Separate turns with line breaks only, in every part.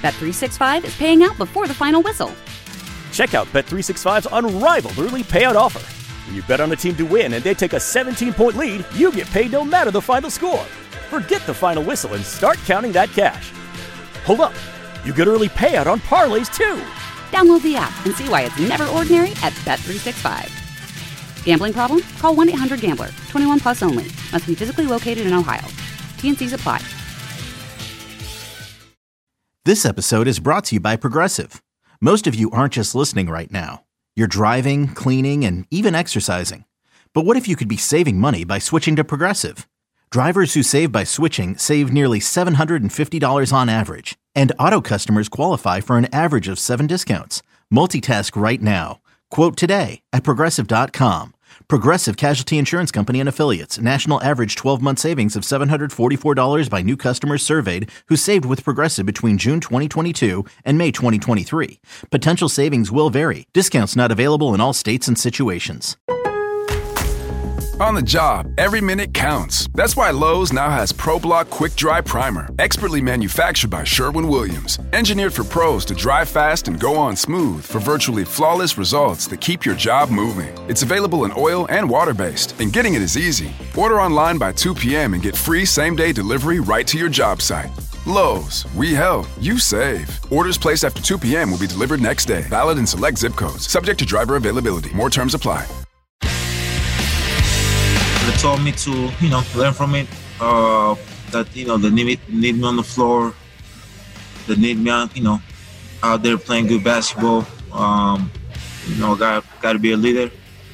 Bet365 is paying out before the final whistle.
Check out Bet365's unrivaled early payout offer. When you bet on a team to win and they take a 17-point lead, you get paid no matter the final score. Forget the final whistle and start counting that cash. Hold up. You get early payout on parlays, too.
Download the app and see why it's never ordinary at Bet365. Gambling problem? Call 1-800-GAMBLER. 21 plus only. Must be physically located in Ohio. T&Cs apply.
This episode is brought to you by Progressive. Most of you aren't just listening right now. You're driving, cleaning, and even exercising. But what if you could be saving money by switching to Progressive? Drivers who save by switching save nearly $750 on average. And auto customers qualify for an average of 7 discounts. Multitask right now. Quote today at Progressive.com. Progressive Casualty Insurance Company and Affiliates. National average 12-month savings of $744 by new customers surveyed who saved with Progressive between June 2022 and May 2023. Potential savings will vary. Discounts not available in all states and situations.
On the job, every minute counts. That's why Lowe's now has ProBlock Quick Dry Primer, expertly manufactured by Sherwin-Williams. Engineered for pros to dry fast and go on smooth for virtually flawless results that keep your job moving. It's available in oil and water-based, and getting it is easy. Order online by 2 p.m. and get free same-day delivery right to your job site. Lowe's, we help, you save. Orders placed after 2 p.m. will be delivered next day. Valid in select zip codes. Subject to driver availability. More terms apply.
They told me to, learn from it. That they need me on the floor. They need me, out there playing good basketball. Got to be a leader.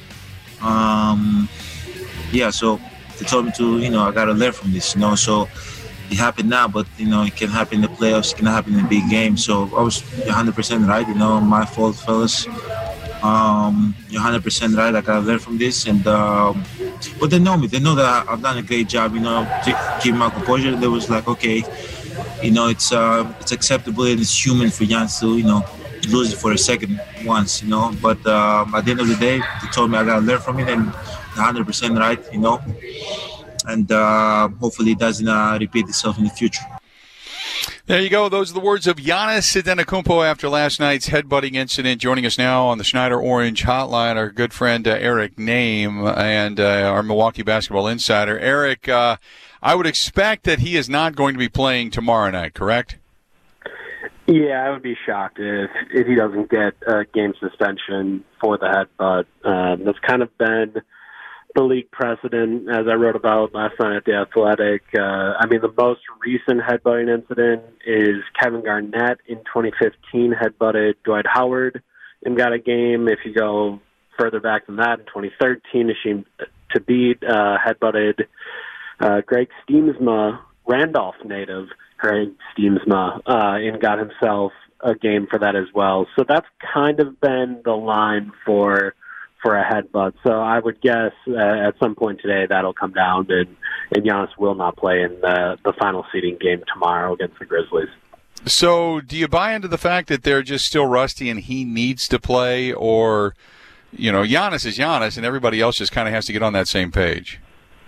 So they told me to, I got to learn from this. So it happened now, but it can happen in the playoffs. It can happen in big games. So I was 100% right. My fault, fellas. You're 100% right. I gotta learn from this, and but they know me. They know that I've done a great job. To keep my composure. They was like, okay, it's acceptable and it's human for Giannis to lose it for a second once. But at the end of the day, they told me I gotta learn from it, and 100% right. And hopefully it doesn't repeat itself in the future.
There you go. Those are the words of Giannis Antetokounmpo after last night's headbutting incident. Joining us now on the Schneider Orange Hotline, our good friend Eric Nehm and our Milwaukee basketball insider. Eric, I would expect that he is not going to be playing tomorrow night, correct?
Yeah, I would be shocked if he doesn't get a game suspension for the headbutt. That's kind of been the league precedent, as I wrote about last night at The Athletic. The most recent headbutting incident is Kevin Garnett in 2015 headbutted Dwight Howard and got a game. If you go further back than that, in 2013, Hasheem Thabeet headbutted Greg Stiemsma, Randolph native Greg Stiemsma, and got himself a game for that as well. So that's kind of been the line for a headbutt. So I would guess at some point today that'll come down, and Giannis will not play in the final seeding game tomorrow against the Grizzlies.
So do you buy into the fact that they're just still rusty and he needs to play, or, Giannis is Giannis and everybody else just kind of has to get on that same page?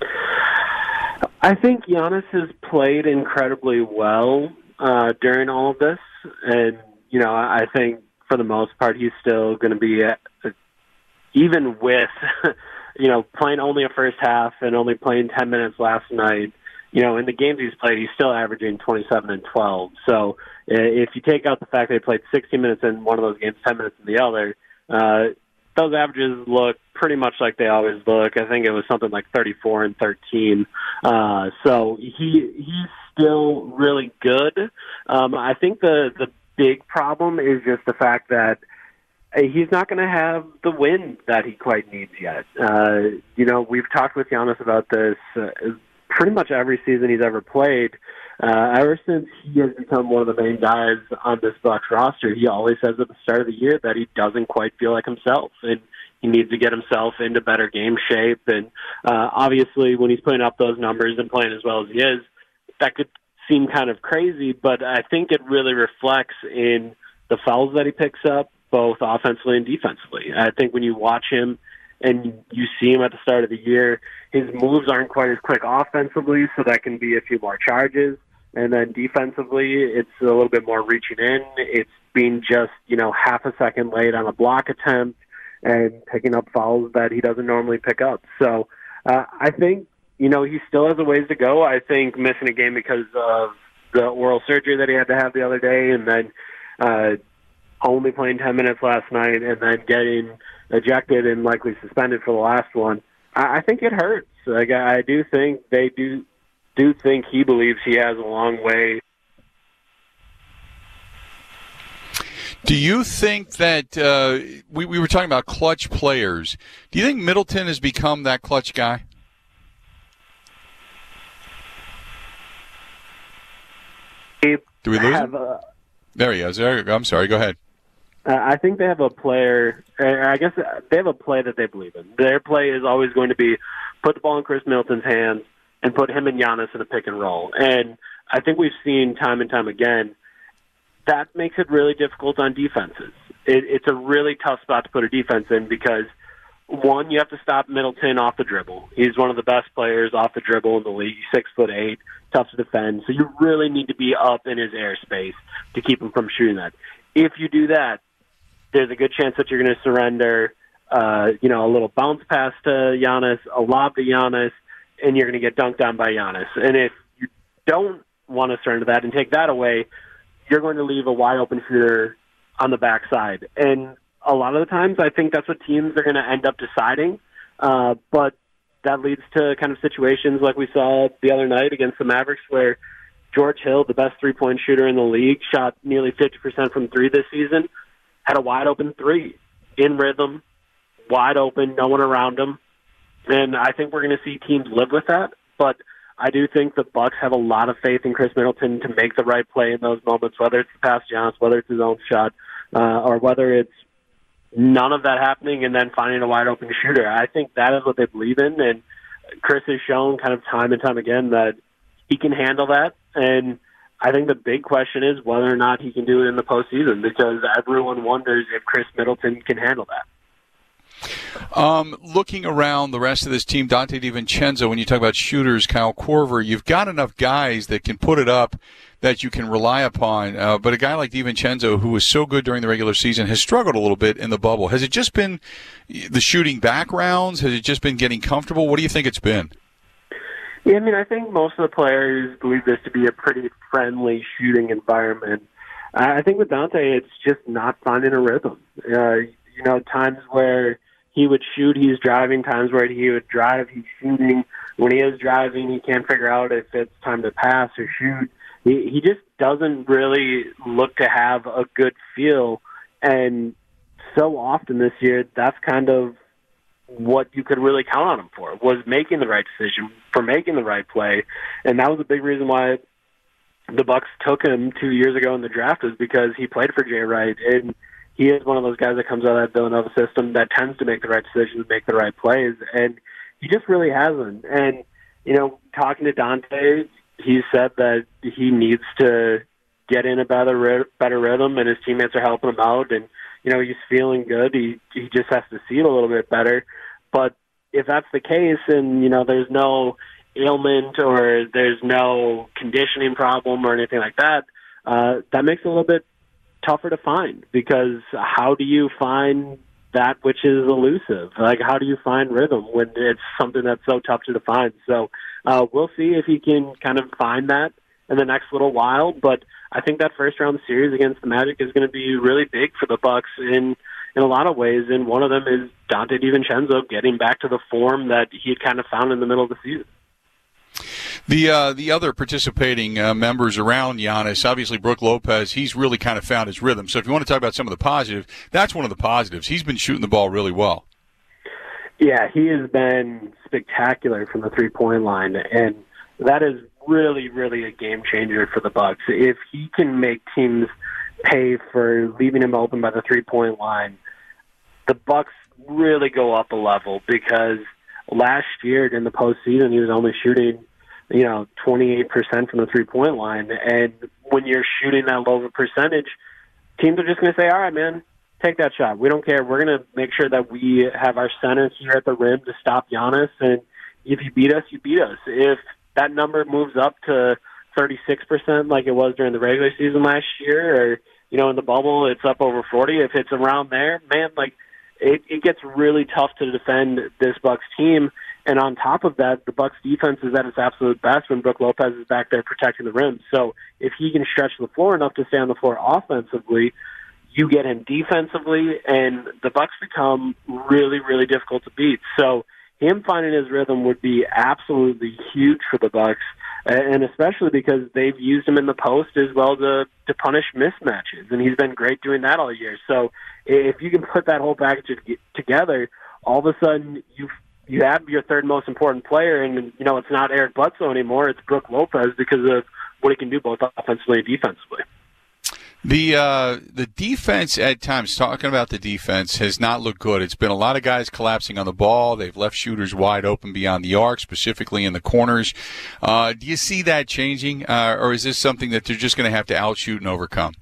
I think Giannis has played incredibly well during all of this, and, I think for the most part he's still going to be even with, playing only a first half and only playing 10 minutes last night, in the games he's played, he's still averaging 27 and 12. So if you take out the fact that he played 60 minutes in one of those games, 10 minutes in the other, those averages look pretty much like they always look. I think it was something like 34 and 13. So he's still really good. I think the big problem is just the fact that he's not going to have the win that he quite needs yet. We've talked with Giannis about this pretty much every season he's ever played. Ever since he has become one of the main guys on this Bucks roster, he always says at the start of the year that he doesn't quite feel like himself, and he needs to get himself into better game shape. And obviously, when he's putting up those numbers and playing as well as he is, that could seem kind of crazy, but I think it really reflects in the fouls that he picks up, both offensively and defensively. I think when you watch him and you see him at the start of the year, his moves aren't quite as quick offensively, so that can be a few more charges. And then defensively, it's a little bit more reaching in. It's being just, half a second late on a block attempt and picking up fouls that he doesn't normally pick up. So I think, he still has a ways to go. I think missing a game because of the oral surgery that he had to have the other day, and then only playing 10 minutes last night, and then getting ejected and likely suspended for the last one, I think it hurts. Like, I do think they do think he believes he has a long way.
Do you think that we were talking about clutch players? Do you think Middleton has become that clutch guy? Do we lose him? There he is. I'm sorry. Go ahead.
I think they have a player. I guess they have a play that they believe in. Their play is always going to be put the ball in Chris Middleton's hands and put him and Giannis in a pick and roll. And I think we've seen time and time again that makes it really difficult on defenses. It's a really tough spot to put a defense in because, one, you have to stop Middleton off the dribble. He's one of the best players off the dribble in the league. He's 6'8", tough to defend. So you really need to be up in his airspace to keep him from shooting that. If you do that, there's a good chance that you're going to surrender, a little bounce pass to Giannis, a lob to Giannis, and you're going to get dunked on by Giannis. And if you don't want to surrender that and take that away, you're going to leave a wide-open shooter on the backside. And a lot of the times, I think that's what teams are going to end up deciding. But that leads to kind of situations like we saw the other night against the Mavericks where George Hill, the best three-point shooter in the league, shot nearly 50% from three this season, had a wide-open three, in rhythm, wide open, no one around him. And I think we're going to see teams live with that. But I do think the Bucks have a lot of faith in Chris Middleton to make the right play in those moments, whether it's the pass to Giannis, whether it's his own shot, or whether it's none of that happening and then finding a wide-open shooter. I think that is what they believe in, and Chris has shown kind of time and time again that he can handle that. And I think the big question is whether or not he can do it in the postseason, because everyone wonders if Chris Middleton can handle that.
Looking around the rest of this team, Donte DiVincenzo, when you talk about shooters, Kyle Korver, you've got enough guys that can put it up that you can rely upon. But a guy like DiVincenzo, who was so good during the regular season, has struggled a little bit in the bubble. Has it just been the shooting backgrounds? Has it just been getting comfortable? What do you think it's been?
Yeah, I think most of the players believe this to be a pretty friendly shooting environment. I think with Donte, it's just not finding a rhythm. Times where he would shoot, he's driving. Times where he would drive, he's shooting. When he is driving, he can't figure out if it's time to pass or shoot. He just doesn't really look to have a good feel. And so often this year, that's kind of what you could really count on him for, was making the right decision, for making the right play. And that was a big reason why the Bucks took him 2 years ago in the draft, is because he played for Jay Wright. And he is one of those guys that comes out of that Villanova system that tends to make the right decisions, make the right plays. And he just really hasn't. And, talking to Donte, he said that he needs to get in a better rhythm, and his teammates are helping him out. And, he's feeling good. He just has to see it a little bit better. But if that's the case, and, there's no ailment or there's no conditioning problem or anything like that, that makes it a little bit tougher to find, because how do you find that which is elusive? Like, how do you find rhythm when it's something that's so tough to define? So we'll see if he can kind of find that in the next little while. But I think that first round series against the Magic is going to be really big for the Bucks in a lot of ways. And one of them is Donte DiVincenzo getting back to the form that he had kind of found in the middle of the season.
The other participating members around Giannis, obviously Brook Lopez, he's really kind of found his rhythm. So if you want to talk about some of the positives, that's one of the positives. He's been shooting the ball really well.
Yeah, he has been spectacular from the three-point line, and that is really, really a game changer for the Bucks. If he can make teams pay for leaving him open by the three-point line, the Bucks really go up a level, because last year in the postseason he was only shooting 28% from the three-point line. And when you're shooting that low of a percentage, teams are just going to say, all right, man, take that shot. We don't care. We're going to make sure that we have our center here at the rim to stop Giannis. And if you beat us, you beat us. If that number moves up to 36% like it was during the regular season last year, or, in the bubble it's up over 40. If it's around there, man, like it gets really tough to defend this Bucks team. And on top of that, the Bucks defense is at its absolute best when Brook Lopez is back there protecting the rim. So if he can stretch the floor enough to stay on the floor offensively, you get him defensively, and the Bucks become really, really difficult to beat. So him finding his rhythm would be absolutely huge for the Bucks, and especially because they've used him in the post as well to punish mismatches, and he's been great doing that all year. So if you can put that whole package together, all of a sudden you have your third most important player, and it's not Eric Bledsoe anymore; it's Brook Lopez because of what he can do both offensively and defensively.
The defense at times, talking about the defense, has not looked good. It's been a lot of guys collapsing on the ball. They've left shooters wide open beyond the arc, specifically in the corners. Do you see that changing, or is this something that they're just going to have to outshoot and overcome?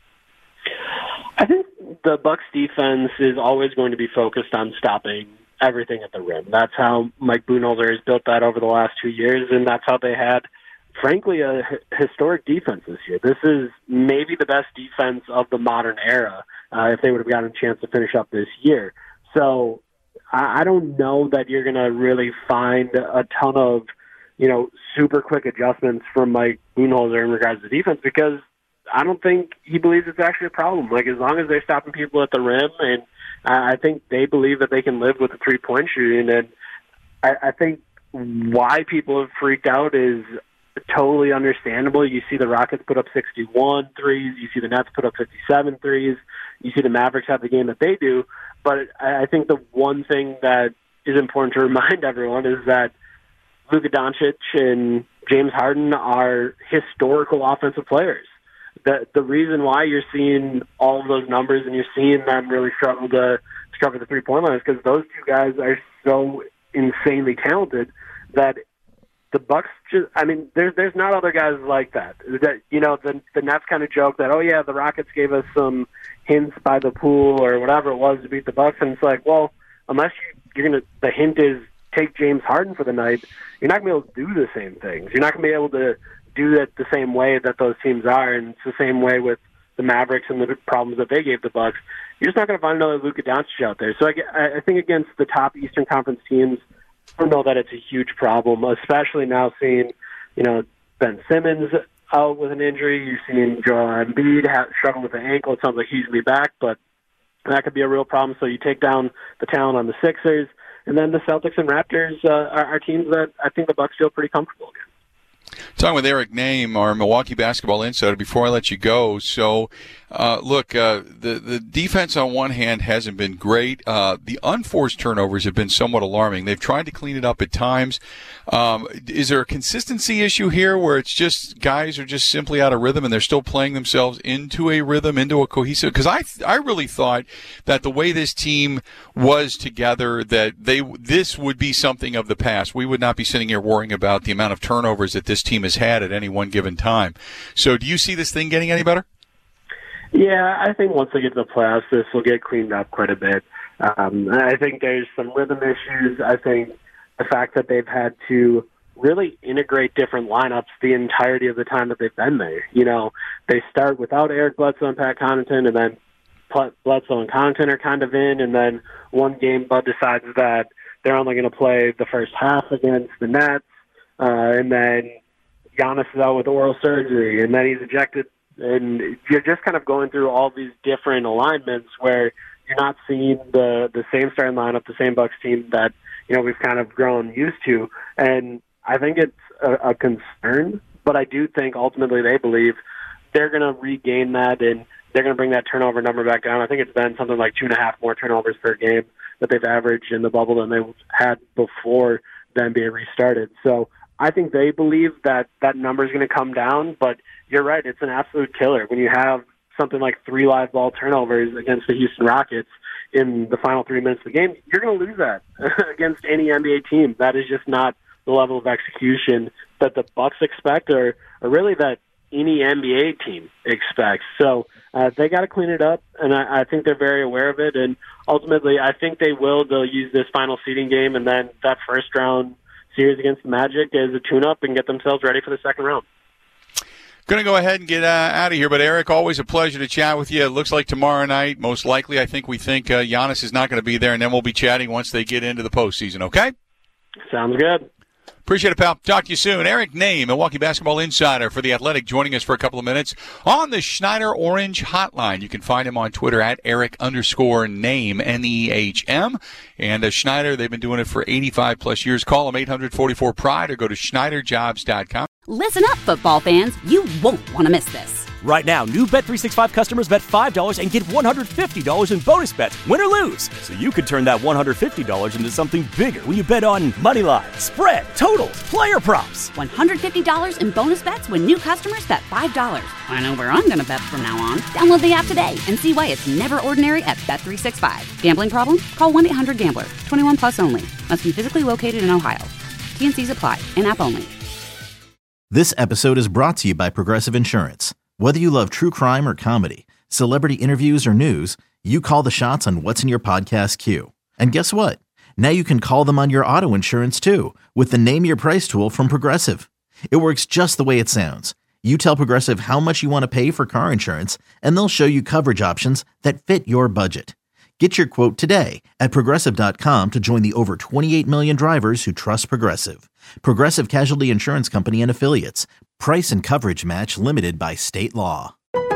I think the Bucks defense is always going to be focused on stopping everything at the rim. That's how Mike Budenholzer has built that over the last 2 years, and that's how they had, frankly, a historic defense this year. This is maybe the best defense of the modern era if they would have gotten a chance to finish up this year. So I don't know that you're going to really find a ton of, super quick adjustments from Mike Budenholzer in regards to defense, because I don't think he believes it's actually a problem. Like, as long as they're stopping people at the rim, and I think they believe that they can live with the three-point shooting, and I think why people have freaked out is totally understandable. You see the Rockets put up 61 threes. You see the Nets put up 57 threes. You see the Mavericks have the game that they do. But I think the one thing that is important to remind everyone is that Luka Doncic and James Harden are historical offensive players. The reason why you're seeing all of those numbers and you're seeing them really struggle to cover the three-point line is because those two guys are so insanely talented that the Bucks there's not other guys like that. The Nets kind of joke that, the Rockets gave us some hints by the pool or whatever it was to beat the Bucks, and it's like, well, unless the hint is take James Harden for the night, you're not going to be able to do the same things. You're not going to be able to do it the same way that those teams are, and it's the same way with the Mavericks and the problems that they gave the Bucks. You're just not going to find another Luka Doncic out there. So I think against the top Eastern Conference teams, I don't know that it's a huge problem, especially now seeing, Ben Simmons out with an injury. You're seeing Joel Embiid struggle with an ankle. It sounds like he's going to be back, but that could be a real problem. So you take down the talent on the Sixers, and then the Celtics and Raptors are teams that I think the Bucks feel pretty comfortable against.
Talking with Eric Name, our Milwaukee basketball insider, before I let you go. So, the defense on one hand hasn't been great. The unforced turnovers have been somewhat alarming. They've tried to clean it up at times. Is there a consistency issue here where it's just guys are just simply out of rhythm and they're still playing themselves into a rhythm, into a cohesive? Because I really thought that the way this team was together, that this would be something of the past. We would not be sitting here worrying about the amount of turnovers that this team has had at any one given time. So do you see this thing getting any better?
Yeah, I think once they get to the playoffs, this will get cleaned up quite a bit. I think there's some rhythm issues. I think the fact that they've had to really integrate different lineups the entirety of the time that they've been there. They start without Eric Bledsoe and Pat Connaughton, and then Bledsoe and Connaughton are kind of in, and then one game Bud decides that they're only going to play the first half against the Nets, and then Giannis is out with oral surgery, and then he's ejected. And you're just kind of going through all these different alignments where you're not seeing the same starting lineup, the same Bucks team that we've kind of grown used to. And I think it's a concern, but I do think ultimately they believe they're going to regain that and they're going to bring that turnover number back down. I think it's been something like 2.5 more turnovers per game that they've averaged in the bubble than they had before the NBA restarted. So I think they believe that number is going to come down, but you're right, it's an absolute killer. When you have something like 3 live ball turnovers against the Houston Rockets in the final 3 minutes of the game, you're going to lose that against any NBA team. That is just not the level of execution that the Bucks expect or really that any NBA team expects. So they got to clean it up, and I think they're very aware of it. And ultimately, I think they'll use this final seeding game and then that first round series against the Magic as a tune-up and get themselves ready for the second round.
Going to go ahead and get out of here, but Eric, always a pleasure to chat with you. It looks like tomorrow night, most likely, we think Giannis is not going to be there, and then we'll be chatting once they get into the postseason, okay?
Sounds good.
Appreciate it, pal. Talk to you soon. Eric Nehm, Milwaukee basketball insider for The Athletic, joining us for a couple of minutes on the Schneider Orange Hotline. You can find him on Twitter at Eric_Nehm, N-E-H-M. And Schneider, they've been doing it for 85-plus years. Call them 844-PRIDE or go to SchneiderJobs.com.
Listen up, football fans. You won't want to miss this.
Right now, new Bet365 customers bet $5 and get $150 in bonus bets, win or lose. So you could turn that $150 into something bigger when you bet on money line, spread, totals, player props.
$150 in bonus bets when new customers bet $5. I know where I'm going to bet from now on. Download the app today and see why it's never ordinary at Bet365. Gambling problem? Call 1-800-GAMBLER. 21 plus only. Must be physically located in Ohio. T&Cs apply. In-app only.
This episode is brought to you by Progressive Insurance. Whether you love true crime or comedy, celebrity interviews or news, you call the shots on what's in your podcast queue. And guess what? Now you can call them on your auto insurance too with the Name Your Price tool from Progressive. It works just the way it sounds. You tell Progressive how much you want to pay for car insurance, and they'll show you coverage options that fit your budget. Get your quote today at Progressive.com to join the over 28 million drivers who trust Progressive. Progressive Casualty Insurance Company and Affiliates. Price and coverage match limited by state law.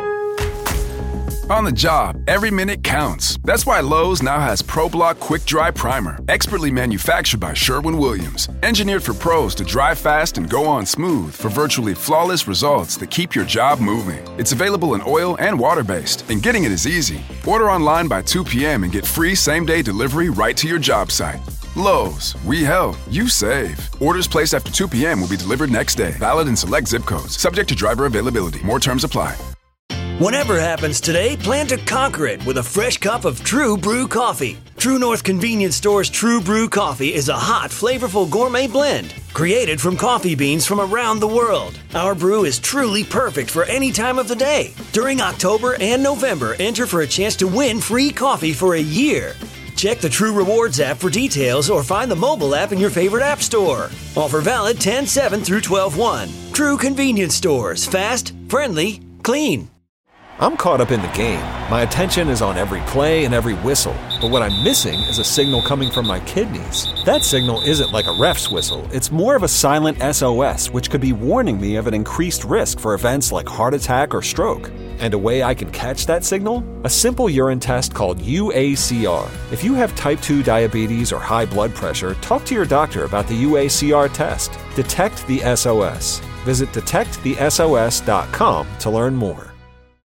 On the job, every minute counts. That's why Lowe's now has ProBlock Quick Dry Primer, expertly manufactured by Sherwin-Williams. Engineered for pros to dry fast and go on smooth for virtually flawless results that keep your job moving. It's available in oil and water-based, and getting it is easy. Order online by 2 p.m. and get free same-day delivery right to your job site. Lowe's, we help, you save. Orders placed after 2 p.m. will be delivered next day. Valid in select zip codes. Subject to driver availability. More terms apply.
Whatever happens today, plan to conquer it with a fresh cup of True Brew coffee. True North Convenience Store's True Brew coffee is a hot, flavorful gourmet blend created from coffee beans from around the world. Our brew is truly perfect for any time of the day. During October and November, enter for a chance to win free coffee for a year. Check the True Rewards app for details or find the mobile app in your favorite app store. Offer valid 10/7 through 12/1. True Convenience Stores. Fast, friendly, clean.
I'm caught up in the game. My attention is on every play and every whistle. But what I'm missing is a signal coming from my kidneys. That signal isn't like a ref's whistle. It's more of a silent SOS, which could be warning me of an increased risk for events like heart attack or stroke. And a way I can catch that signal? A simple urine test called UACR. If you have type 2 diabetes or high blood pressure, talk to your doctor about the UACR test. Detect the SOS. Visit detectthesos.com to learn more.